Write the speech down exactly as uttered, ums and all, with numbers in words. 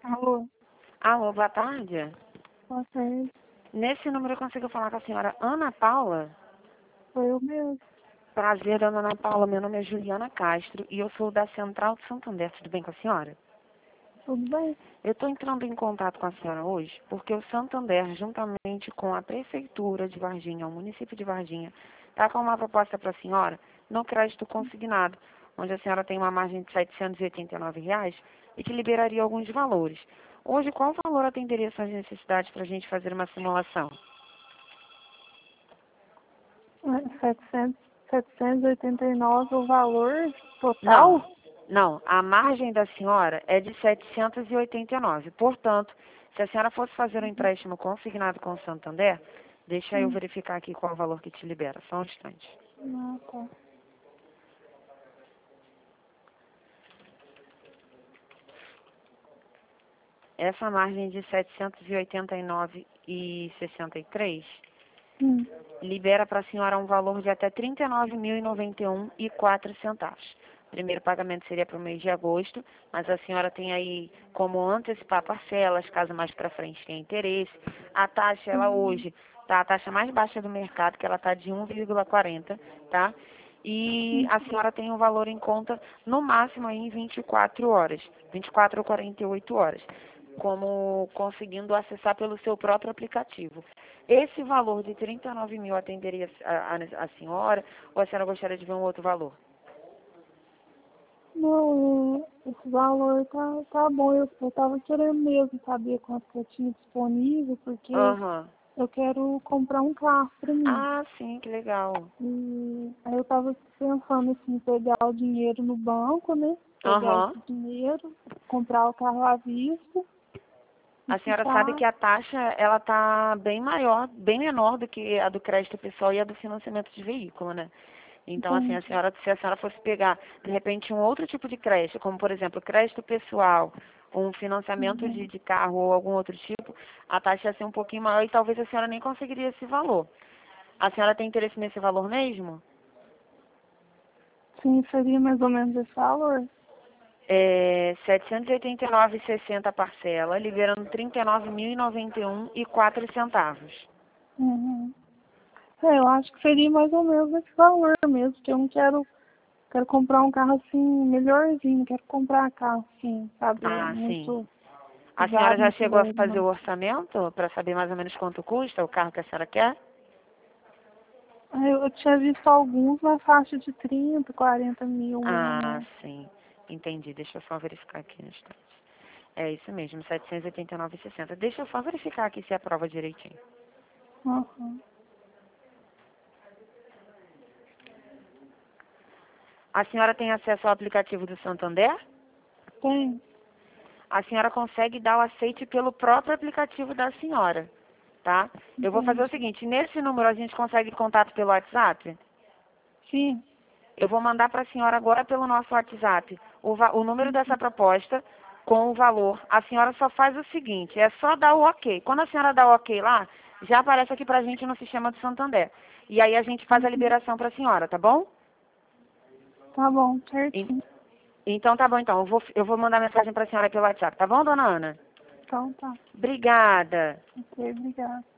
Alô, Alô, boa tarde. boa tarde. Nesse número eu consigo falar com a senhora Ana Paula? Foi eu mesmo. Prazer, dona Ana Paula. Meu nome é Juliana Castro e eu sou da Central de Santander. Tudo bem com a senhora? Tudo bem? Eu estou entrando em contato com a senhora hoje porque o Santander, juntamente com a Prefeitura de Varginha, o município de Varginha, está com uma proposta para a senhora no crédito consignado, onde a senhora tem uma margem de setecentos e oitenta e nove reais e que liberaria alguns valores. Hoje, qual valor atenderia suas necessidades para a gente fazer uma simulação? É, setecentos, setecentos e oitenta e nove o valor Não, total? não. A margem da senhora é de setecentos e oitenta e nove. Portanto, se a senhora fosse fazer um empréstimo consignado com o Santander, deixa eu Hum. verificar aqui qual é o valor que te libera. Só um instante. Ah, tá. Essa margem de setecentos e oitenta e nove e sessenta e três Hum. libera para a senhora um valor de até trinta e nove mil e noventa e um e quatro centavos. Primeiro pagamento seria para o mês de agosto, mas a senhora tem aí como antecipar parcelas, caso mais para frente tenha interesse. A taxa, ela Hum. hoje tá a taxa mais baixa do mercado, que ela está de um vírgula quarenta, tá? E a senhora tem um valor em conta no máximo aí em vinte e quatro horas, vinte e quatro ou quarenta e oito horas, como conseguindo acessar pelo seu próprio aplicativo. Esse valor de trinta e nove mil atenderia a, a, a senhora ou a senhora gostaria de ver um outro valor? Não, é, esse valor tá, tá bom. Eu, eu tava querendo mesmo saber quanto que eu tinha disponível, porque Aham. eu quero comprar um carro pra mim. Ah, sim, que legal. E aí eu tava pensando assim, em pegar o dinheiro no banco, né? Pegar Aham. esse dinheiro, comprar o carro à vista e A senhora sabe ficar. que a taxa, ela tá bem maior, bem menor do que a do crédito pessoal e a do financiamento de veículo, né? Então, assim, a Entendi. senhora, se a senhora fosse pegar, de repente, um outro tipo de crédito, como, por exemplo, crédito pessoal, um financiamento de, Uhum. de carro ou algum outro tipo, a taxa ia ser um pouquinho maior e talvez a senhora nem conseguiria esse valor. A senhora tem interesse nesse valor mesmo? Sim, seria mais ou menos esse valor. É setecentos e oitenta e nove e sessenta a parcela, liberando trinta e nove mil e noventa e um e quatro centavos. Uhum. É, eu acho que seria mais ou menos esse valor mesmo, porque eu não quero, quero comprar um carro assim, melhorzinho, quero comprar carro assim, sabe, Ah, sim. muito A senhora usado, já muito chegou a velho, fazer não. o orçamento para saber mais ou menos quanto custa o carro que a senhora quer? Aí Eu, eu tinha visto alguns na faixa de trinta, quarenta mil, mais ou Ah, menos. sim. Entendi. Deixa eu só verificar aqui no instante. É isso mesmo, setecentos e oitenta e nove e sessenta. Deixa eu só verificar aqui se aprova direitinho. Uhum. A senhora tem acesso ao aplicativo do Santander? Tem. A senhora consegue dar o aceite pelo próprio aplicativo da senhora, tá? Eu vou fazer o Entendi. seguinte, nesse número a gente consegue contato pelo WhatsApp? Sim. Eu vou mandar para a senhora agora pelo nosso WhatsApp o, va- o número dessa proposta com o valor. A senhora só faz o seguinte, é só dar o ok. Quando a senhora dá o ok lá, já aparece aqui para a gente no sistema do Santander. E aí a gente faz a Uhum. liberação para a senhora, tá bom? Tá bom, En- certinho. Então tá bom, então. Eu vou, eu vou mandar mensagem para a senhora pelo WhatsApp, tá bom, dona Ana? Então tá. Obrigada. Ok, obrigada.